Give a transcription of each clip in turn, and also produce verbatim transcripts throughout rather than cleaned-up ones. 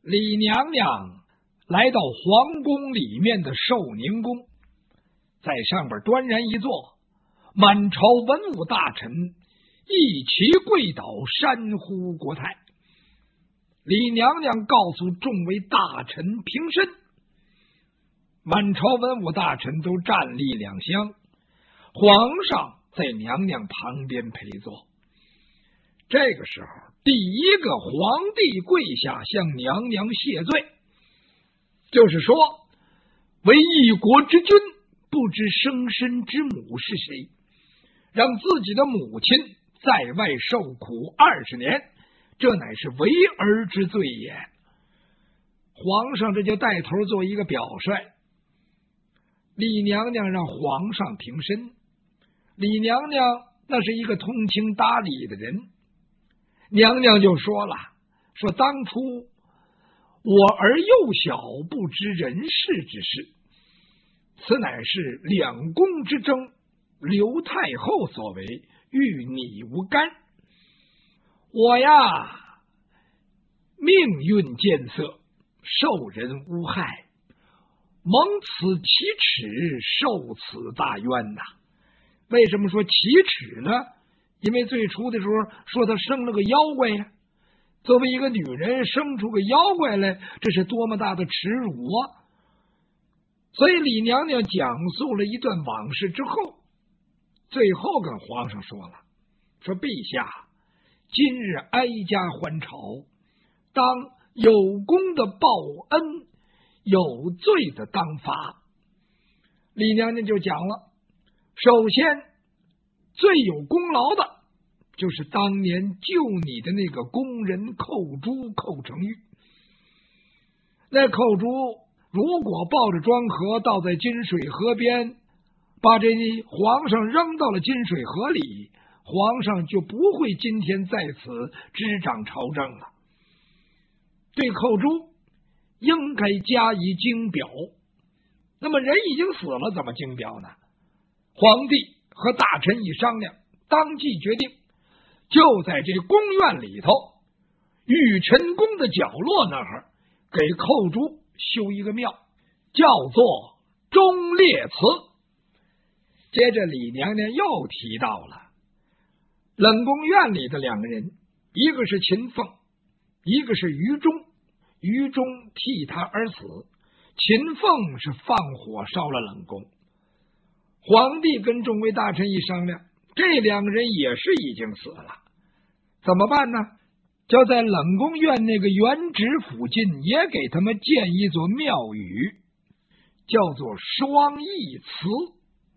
李娘娘来到皇宫里面的寿宁宫，在上边端然一坐，满朝文武大臣一齐跪倒，山呼国泰。李娘娘告诉众位大臣平身，满朝文武大臣都站立两厢，皇上在娘娘旁边陪坐。这个时候，第一个皇帝跪下向娘娘谢罪，就是说，为一国之君，不知生身之母是谁，让自己的母亲在外受苦二十年，这乃是为儿之罪也。皇上这就带头做一个表率，李娘娘让皇上平身。李娘娘那是一个通情达理的人，娘娘就说了，说当初我儿幼小，不知人事之事，此乃是两宫之争，刘太后所为，与你无干。我呀，命运见色，受人诬害，蒙此启齿，受此大冤呐。为什么说启齿呢？因为最初的时候说他生了个妖怪呀，作为一个女人生出个妖怪来，这是多么大的耻辱啊！所以李娘娘讲述了一段往事之后，最后跟皇上说了，说陛下今日哀家还朝，当有功的报恩，有罪的当罚。李娘娘就讲了，首先最有功劳的就是当年救你的那个工人寇珠寇成玉。那寇珠如果抱着庄河倒在金水河边，把这皇上扔到了金水河里，皇上就不会今天在此执掌朝政了。对寇珠应该加以敬表。那么人已经死了，怎么敬表呢？皇帝和大臣一商量，当即决定，就在这宫院里头，玉晨宫的角落那儿，给寇珠修一个庙，叫做忠烈祠。接着李娘娘又提到了冷宫院里的两个人，一个是秦凤，一个是于中。于中替他而死，秦凤是放火烧了冷宫。皇帝跟众位大臣一商量，这两个人也是已经死了，怎么办呢？就在冷宫院那个原址附近也给他们建一座庙宇，叫做双义祠。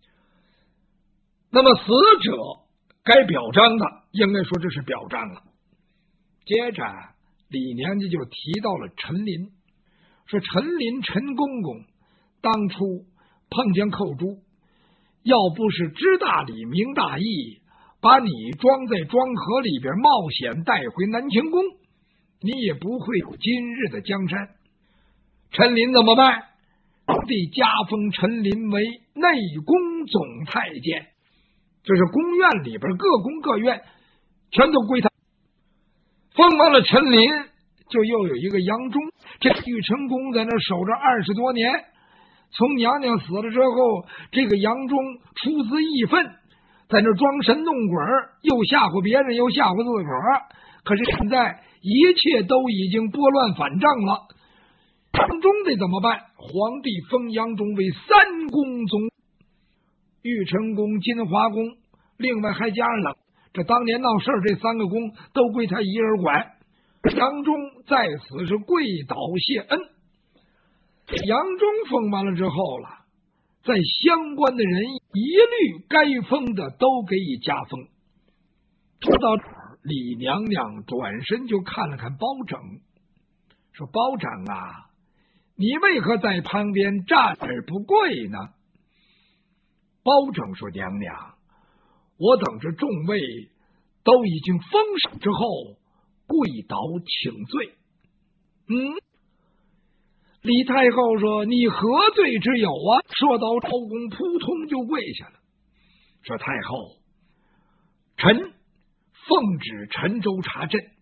那么死者该表彰的，应该说这是表彰了。接着李娘娘就提到了陈琳，说陈琳陈公公当初碰见寇珠，要不是知大理明大义，把你装在庄河里边冒险带回南清宫，你也不会有今日的江山。陈琳怎么办？皇帝加封陈琳为内宫总太监，就是宫院里边各宫各院全都归他。封完了陈琳，就又有一个杨忠，这玉成宫在那守着二十多年，从娘娘死了之后，这个杨忠出自义愤，在那装神弄鬼，又吓唬别人，又吓唬自个儿。可是现在一切都已经拨乱反正了，杨忠得怎么办？皇帝封杨忠为三宫总，玉成宫、金华宫，另外还加上了这当年闹事这三个宫都归他一人管。杨忠在此是跪倒谢恩。杨忠封完了之后了，在相关的人一律该封的都给予加封。说到这儿，李娘娘转身就看了看包拯，说包拯啊，你为何在旁边站而不跪呢？包拯说，娘娘，我等着众位都已经封赏之后，跪倒请罪。嗯，李太后说，你何罪之有啊？说到朝公扑通就跪下了，说太后，臣奉旨陈州查镇，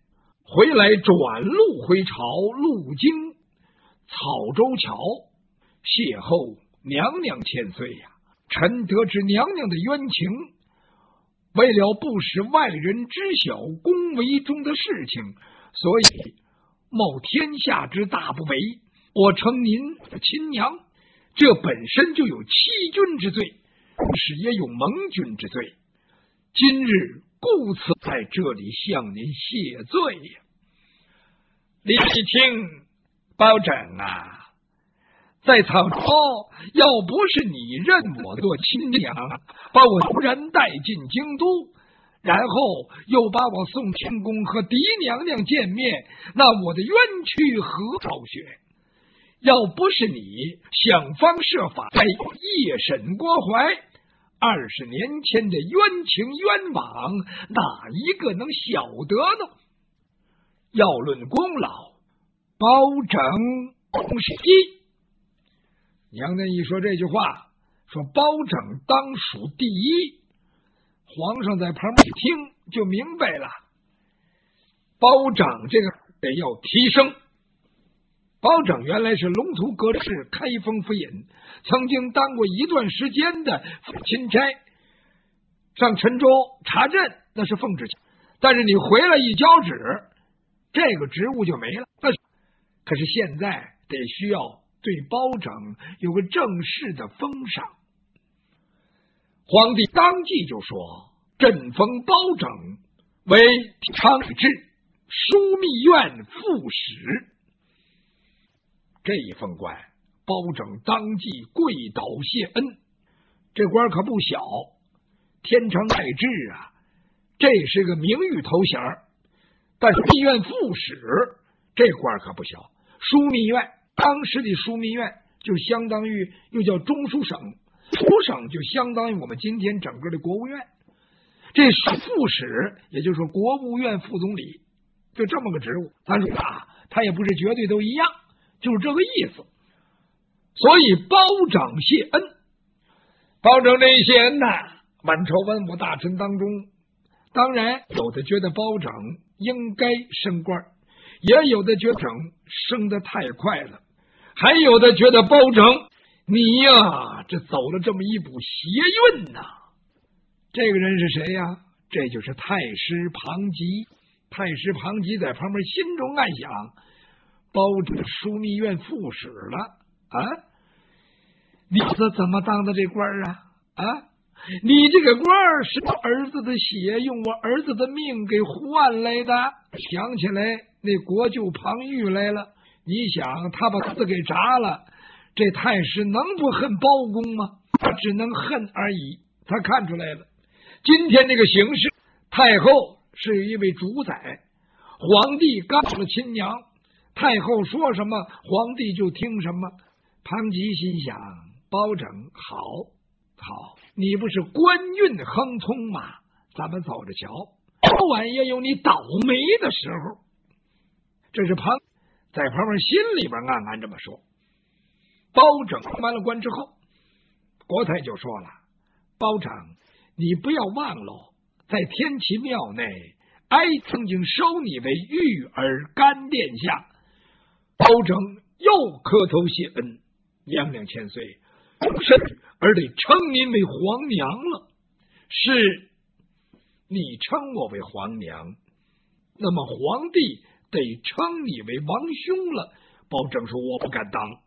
回来转路回朝，路经草州桥，邂逅娘娘千岁呀、啊！臣得知娘娘的冤情，为了不使外人知晓宫闱中的事情，所以冒天下之大不韪，我称您的亲娘，这本身就有欺君之罪，同时也有盟君之罪。今日故此在这里向您谢罪呀。李一听，包拯啊，在草州要不是你认我做亲娘，把我突然带进京都，然后又把我送天宫和狄娘娘见面，那我的冤屈何好雪？要不是你想方设法在夜审郭淮，二十年前的冤情冤枉，哪一个能晓得呢？要论功劳，包拯是一。娘娘一说这句话，说包拯当属第一，皇上在旁边一听就明白了，包拯这个得要提升。包拯原来是龙图阁侍开封府尹，曾经当过一段时间的钦差，上陈州查镇那是奉旨，但是你回来一交旨，这个职务就没了。可是现在得需要对包拯有个正式的封赏。皇帝当即就说：“朕封包拯为昌邑制枢密院副使。”这一封官，包拯当即跪倒谢恩。这官可不小，天成爱制啊，这是个名誉头衔。但是密院副使这官可不小，枢密院当时的枢密院就相当于又叫中书省，书省就相当于我们今天整个的国务院。这副使也就是说国务院副总理，就这么个职务。但是啊，他也不是绝对都一样，就是这个意思。所以包拯谢恩，包拯这一谢恩呐，满朝文武大臣当中，当然有的觉得包拯应该升官，也有的觉得升得太快了，还有的觉得包拯你呀，这走了这么一步邪运呐。这个人是谁呀？这就是太师庞吉。太师庞吉在旁边心中暗想，包拯枢密院副使了啊！你这怎么当的这官啊？啊！你这个官是我儿子的血，用我儿子的命给换来的。想起来那国舅庞玉来了，你想他把字给砸了，这太师能不恨包公吗？他只能恨而已。他看出来了，今天这个形势，太后是有一位主宰，皇帝刚了亲娘，太后说什么皇帝就听什么。庞吉心想，包拯好好，你不是官运亨通吗？咱们走着瞧，早晚也有你倒霉的时候。这是庞在旁边心里边暗暗这么说。包拯当完了官之后，国太就说了，包拯你不要忘了，在天齐庙内哀曾经收你为玉儿干殿下。包拯又磕头谢恩，娘娘千岁，甚而得称您为皇娘了。是，你称我为皇娘，那么皇帝得称你为王兄了。包拯说我不敢当。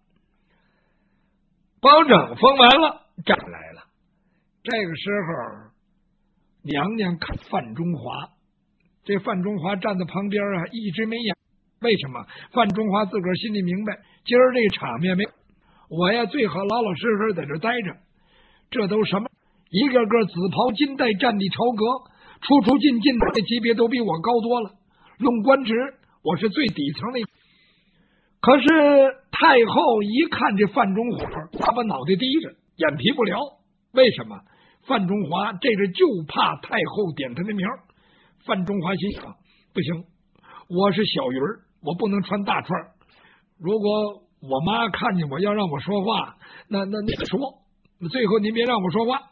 包拯封完了，站来了。这个时候，娘娘看范中华，这范中华站在旁边啊，一直没演。为什么？范中华自个儿心里明白，今儿这场面没我呀，最好老老实实在这待着。这都什么？一个个紫袍金带，站地朝阁，出出进进的级别都比我高多了。论官职，我是最底层的。可是太后一看这范中华，他把脑袋低着，眼皮不聊。为什么？范中华这是就怕太后点他的名。范中华心想，不行，我是小鱼儿，我不能穿大串。如果我妈看见我要让我说话，那那那说，最后您别让我说话。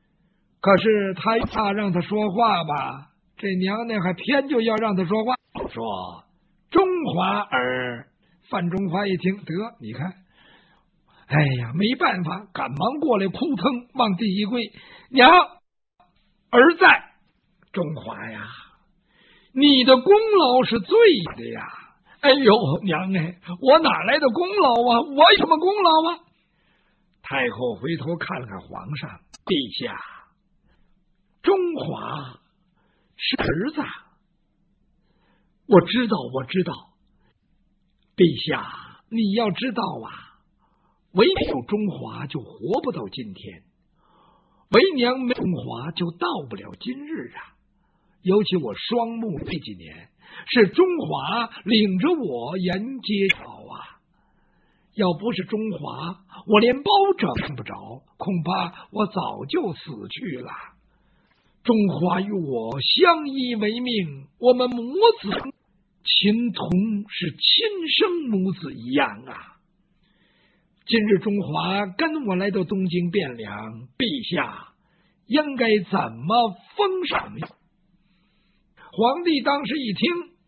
可是他怕让他说话吧，这娘娘还偏就要让他说话。 说：“中华儿。”范中华一听，得，你看，哎呀，没办法，赶忙过来，扑腾往地一跪：“娘，儿在。”中华呀，你的功劳是最的呀！哎呦，娘哎，我哪来的功劳啊？我有什么功劳啊？太后回头看了看皇上，陛下，中华是儿子，我知道，我知道。陛下，你要知道啊，唯有中华就活不到今天，为娘没中华就到不了今日啊。尤其我双目这几年，是中华领着我沿街跑啊。要不是中华，我连包整不着，恐怕我早就死去了。中华与我相依为命，我们母子情同是亲生母子一样啊。今日中华跟我来到东京汴梁，陛下应该怎么封赏？皇帝当时一听，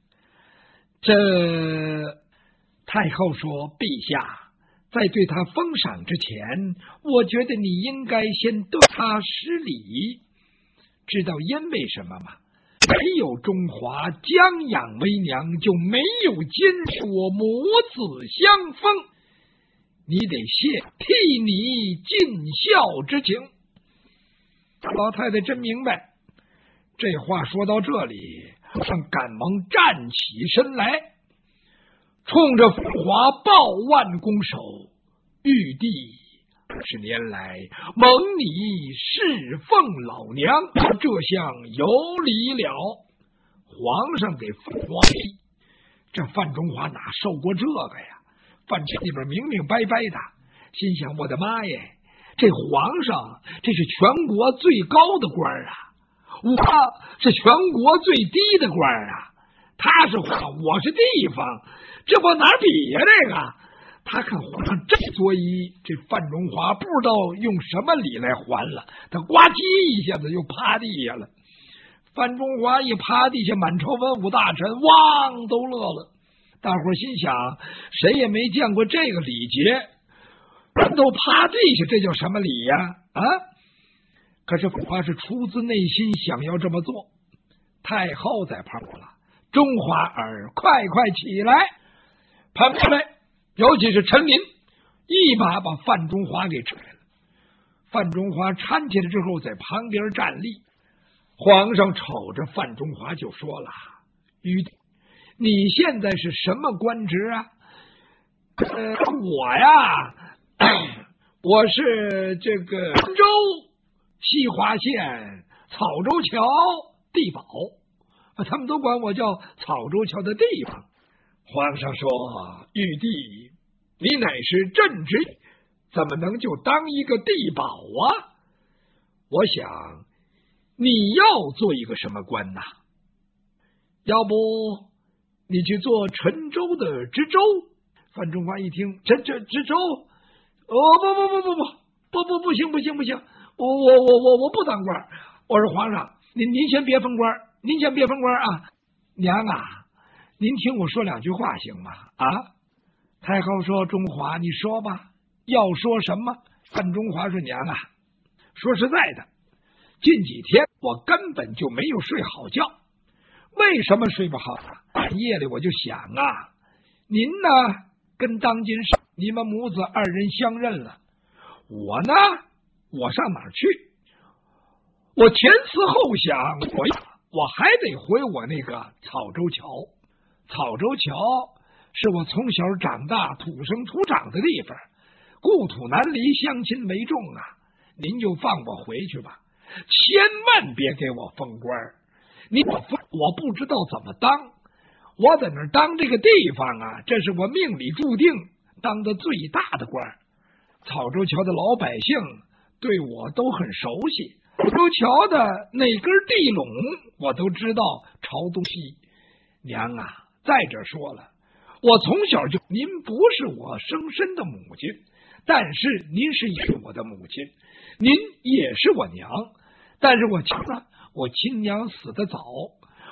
这太后说：“陛下，在对他封赏之前，我觉得你应该先对他施礼。知道因为什么吗？没有中华将养为娘，就没有今日我母子相封。你得谢替你尽孝之情。”老太太真明白。这话说到这里，上赶忙站起身来，冲着风华报万拱手：“玉帝二十年来蒙你侍奉老娘，这项有礼了。”皇上给范华，这范中华哪受过这个呀？范这里边明明白白的，心想：我的妈耶，这皇上这是全国最高的官啊，我是全国最低的官啊。他是皇，我是地方，这我哪比呀？这个他看皇上这作揖，这范中华不知道用什么礼来还了，他呱唧一下子又趴地下了。范中华一趴地下，满朝文武大臣汪都乐了。大伙心想，谁也没见过这个礼节，都趴地下，这叫什么礼呀？啊！可是范华是出自内心想要这么做。太后在旁边了，中华儿，快快起来！旁边来，尤其是陈琳，一把把范中华给扯来了。范中华搀起来之后，在旁边站立。皇上瞅着范中华就说了：“玉帝，你现在是什么官职啊？”呃，我呀，我是这个州西华县草州桥地保，他们都管我叫草州桥的地方。皇上说：“玉帝，你乃是朕职，怎么能就当一个地保啊？我想你要做一个什么官呐？要不你去做陈州的知州？”范中华一听，这这知州，哦不不不不不不不不行不行不行，我我我我我不当官。我说皇上，您您先别封官，您先别封官啊！娘啊，您听我说两句话行吗？啊！太后说：“中华，你说吧，要说什么？”范中华说：“娘啊，说实在的，近几天我根本就没有睡好觉。为什么睡不好呢？半夜里我就想啊，您呢跟当今是你们母子二人相认了，我呢，我上哪儿去？我前思后想，我我还得回我那个草州桥。草州桥是我从小长大、土生土长的地方，故土难离，乡亲为重啊！您就放我回去吧，千万别给我封官。你我我不知道怎么当，我在那儿当这个地方啊，这是我命里注定当的最大的官。草州桥的老百姓对我都很熟悉，草州桥的哪根地垄我都知道朝东西。娘啊，再者说了，我从小就，您不是我生身的母亲，但是您是也是我的母亲，您也是我娘，但是我亲了，我亲娘死得早，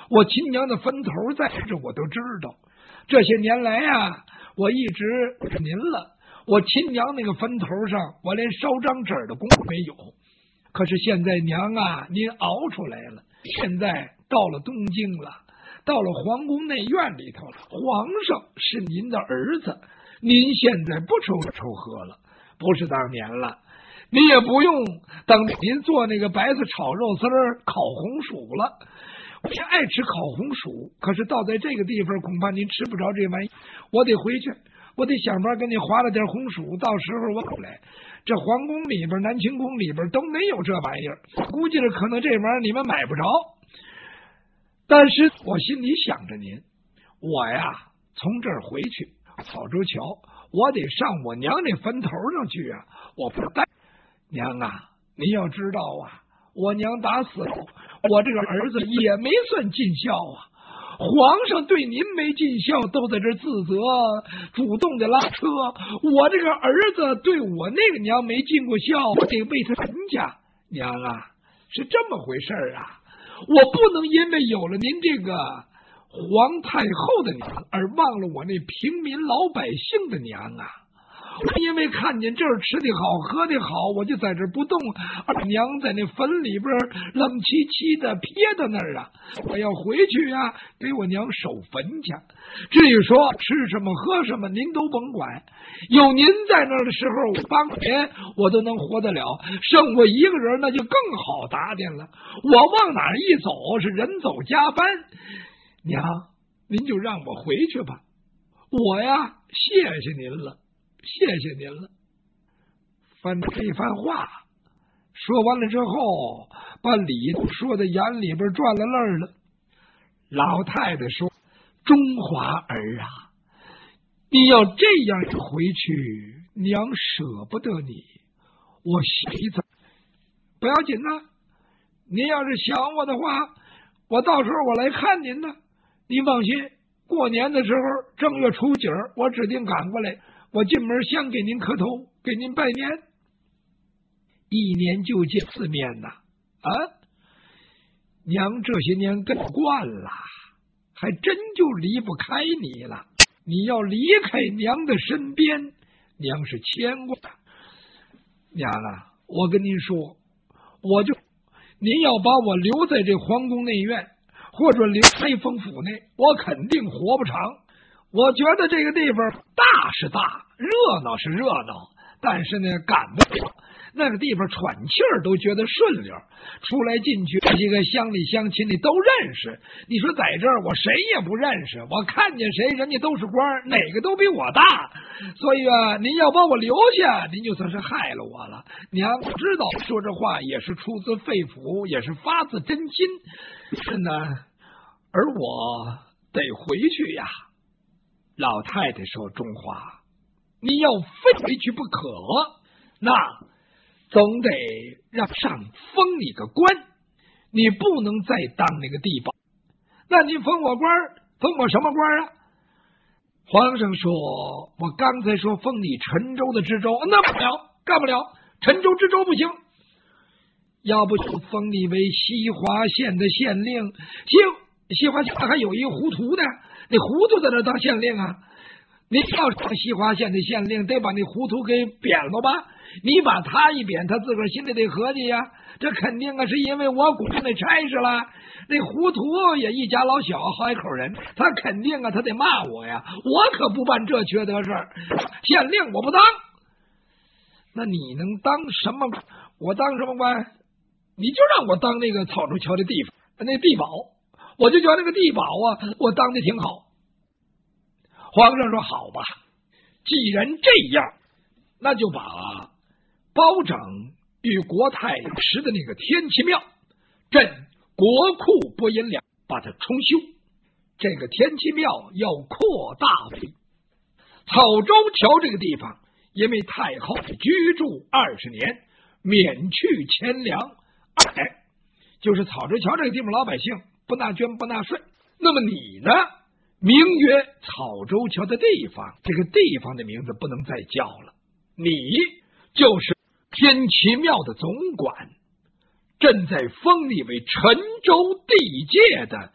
我亲娘的坟头在这，我都知道。这些年来呀，我一直是您了。我亲娘那个坟头上，我连烧张纸的功夫没有。可是现在娘啊，您熬出来了，现在到了东京了，到了皇宫内院里头了。皇上是您的儿子，您现在不愁愁喝了，不是当年了。您也不用等您做那个白菜炒肉丝儿、烤红薯了。我也爱吃烤红薯，可是到在这个地方，恐怕您吃不着这玩意。我得回去，我得想法给你划了点红薯，到时候我回来。这皇宫里边、南清宫里边都没有这玩意儿，估计是可能这玩意儿你们买不着。但是我心里想着您，我呀从这儿回去草州桥，我得上我娘那坟头上去啊！我不带娘啊，您要知道啊，我娘打死了，我这个儿子也没算尽孝啊。皇上对您没尽孝，都在这自责，主动的拉车。我这个儿子对我那个娘没尽过孝，我得为他人家。娘啊，是这么回事啊！我不能因为有了您这个皇太后的娘，而忘了我那平民老百姓的娘啊！因为看见这儿吃的好喝的好，我就在这不动，而娘在那坟里边冷凄凄的撇到那儿啊！我要回去啊，给我娘守坟去。至于说吃什么喝什么，您都甭管。有您在那儿的时候，我当年我都能活得了，剩我一个人那就更好打点了。我往哪儿一走是人走家搬。娘，您就让我回去吧。我呀，谢谢您了。谢谢您了。翻这番话说完了之后，把李说的眼里边转了泪了。老太太说：“中华儿啊，你要这样回去，娘舍不得你。我媳妇不要紧呐，您要是想我的话，我到时候我来看您呢。您放心，过年的时候正月初几儿，我指定赶过来。我进门先给您磕头，给您拜年。一年就见四面呐，啊，娘这些年跟惯了，还真就离不开你了。你要离开娘的身边，娘是牵挂。娘啊，我跟您说，我就您要把我留在这皇宫内院，或者留在封府内，我肯定活不长。我觉得这个地方大是大，热闹是热闹，但是呢赶不了。那个地方喘气儿都觉得顺溜，出来进去这些个乡里乡亲你都认识。你说在这儿我谁也不认识，我看见谁人家都是官，哪个都比我大。所以啊，您要把我留下，您就算是害了我了。娘知道说这话也是出自肺腑，也是发自真心。是呢，而我得回去呀。老太太说：“中华，你要非回去不可，那总得让上封你个官，你不能再当那个地保。那你封我官，封我什么官啊？”皇上说：“我刚才说封你陈州的知州，那不了，干不了，陈州知州不行。要不就封你为西华县的县令，西西华县还有一糊涂的。”你糊涂在这当县令啊？你要当西华县的县令，得把那糊涂给贬了吧？你把他一贬，他自个儿心里得合计呀。这肯定啊，是因为我管那差事了。那糊涂也一家老小好几口人，他肯定啊，他得骂我呀。我可不办这缺德事儿，县令我不当。那你能当什么？我当什么官？你就让我当那个草州桥的地方，那地保。我就觉得那个地保啊，我当的挺好。皇上说：“好吧，既然这样，那就把包拯与国泰石的那个天齐庙朕国库拨银两，把它重修。这个天齐庙要扩大为草州桥这个地方，因为太后居住二十年，免去钱粮。二来就是草州桥这个地方老百姓不纳捐不纳税。那么你呢，名曰草州桥的地方，这个地方的名字不能再叫了，你就是天齐庙的总管，朕在封你为陈州地界的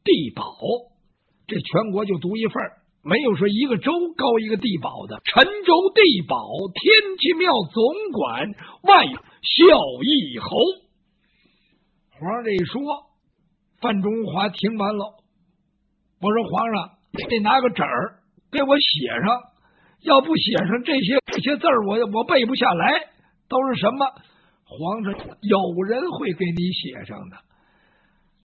地保，这全国就独一份，没有说一个州高一个地保的。陈州地保，天齐庙总管外孝义侯。皇上这一说，范中华听完了，我说皇上，你得拿个纸儿给我写上，要不写上这些这些字儿，我我背不下来，都是什么？皇上有人会给你写上的。